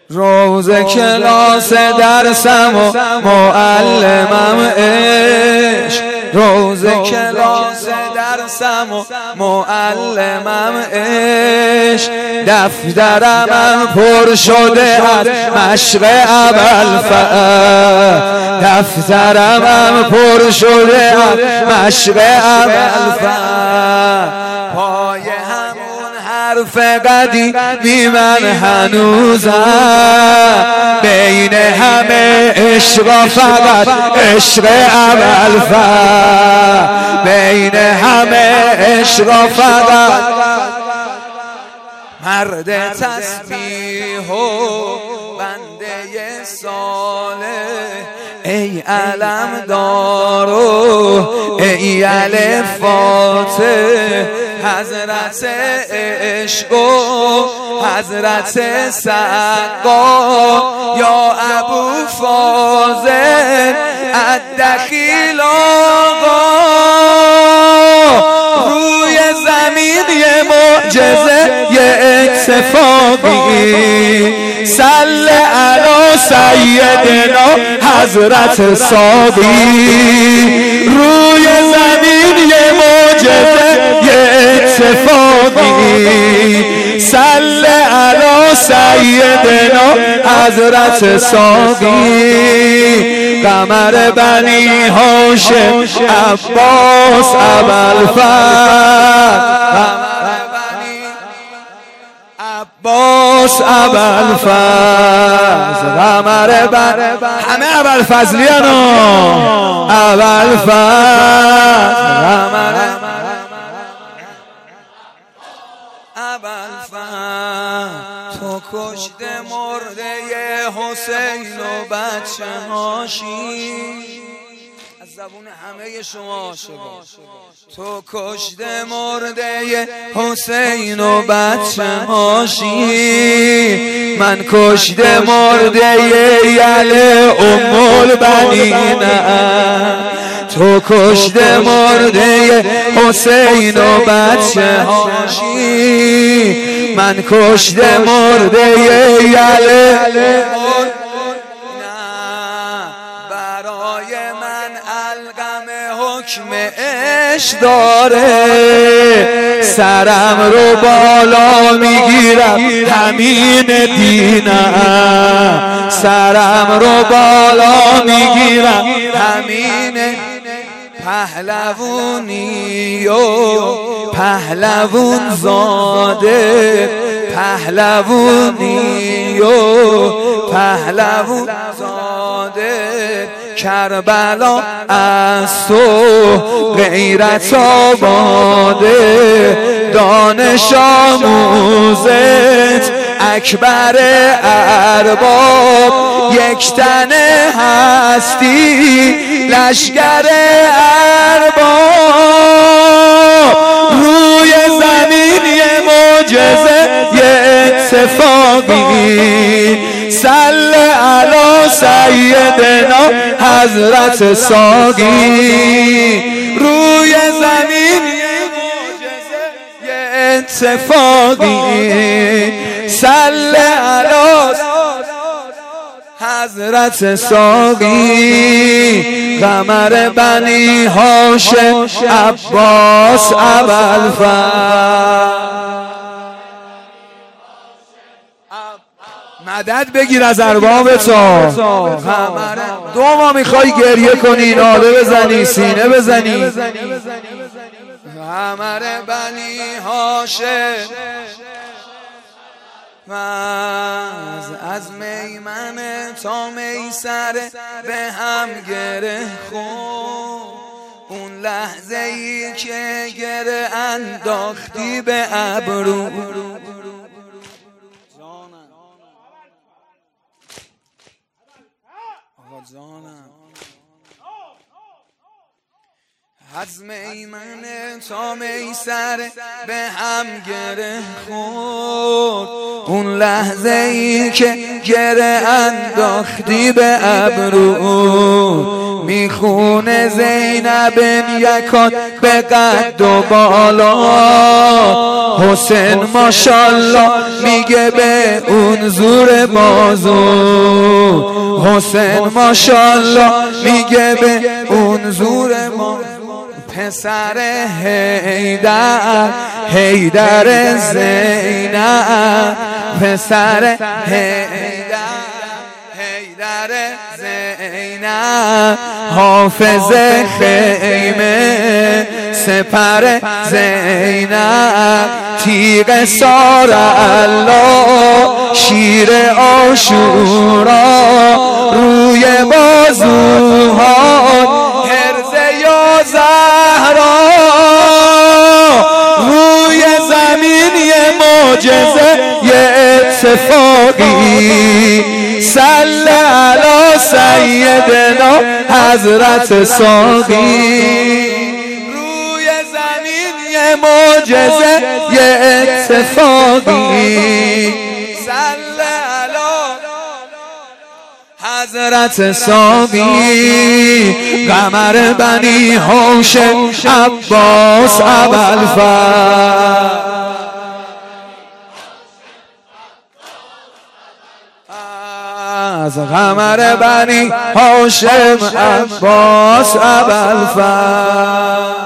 روز کلاس درسم و معلمم عشق، روز کلاس درسم و معلمم عشق، دفترم پر شده از مشق ابوالفضل، دفترم پر شده از مشق ابوالفضل، پای همون حرف قدیمی من هنوزم، بین همه عشق فقط عشق ابوالفضل، بین همه عشق فقط مرد تسبیح و بنده صالح، ای علم دار و ای الف فاتح، حضرت عشق و حضرت سقا، یا ابو فاضل الدخیل آقا، روی زمین یه معجزه یه اتفاقی، صل علی سیدنا حضرت صادی، روی زمین یه معجزه یه اتفاقی، صل علی سیدنا حضرت صادی، قمر بنی هاشم عباس ابوالفضل، عباس ابوالفضل، قمر همه ابوالفضلیانو، ابوالفضل، قمر ابوالفضل، تو کشته مرده حسین و بچه هاشی، از زبون همه شما عاشقان، تو کشته مرده حسین و بچه هاشی، من کشته مرده یله ام البنینم، تو کشته مرده حسین و بچه هاشی، من کشته مرده یله برای من القم حکم عشق داره، سرم رو بالا میگیرم همین دینم، سرم رو بالا میگیرم همین پهلوونی و پهلوون زاده، پهلوونی و پهلوون زاده، کربلا از تو غیرت آباده، دانش آموزت اکبر ارباب، یک تن هستی لشکر ارباب، روی زمین یه معجزه یه اتفاقی، صل علی سیدنا حضرت ساقی، روی زمین یه معجزه یه اتفاقی، صل علی حضرت ساقی، قمر بنی هاشم عباس ابوالفضل، مدد بگیر از ارباب تو، دو ما میخوای گریه کنی، ناله بزنی، سینه بزنی، قمر بنی هاشم از میمن تا میسره به هم گره خون، اون لحظه ای که گره انداختی به ابرو، از میمن تا میسره به هم گره خورد، اون لحظه ای که گره انداختی به ابرو، میخونه زینب یکان به قد و بالا، حسین ماشالله میگه به اون زور بازو، حسین ماشالله میگه به اون زور بازو. پسر حیدر، حیدر زینب، پسر حیدر، حیدر زینب، حافظ خیمه سپر زینب، تیغ سار الله شیر عاشورا، روی بازوها هرز یا زهرا، روی زمین یه معجزه یه اتفاقی، صلی علی سیدنا حضرت ساقی، روی زمین یه معجزه یه اتفاقی، صلی علی حضرت ساقی، قمر بنی هاشم عباس ابوالفضل، از قمر بنی هاشم عباس ابوالفضل.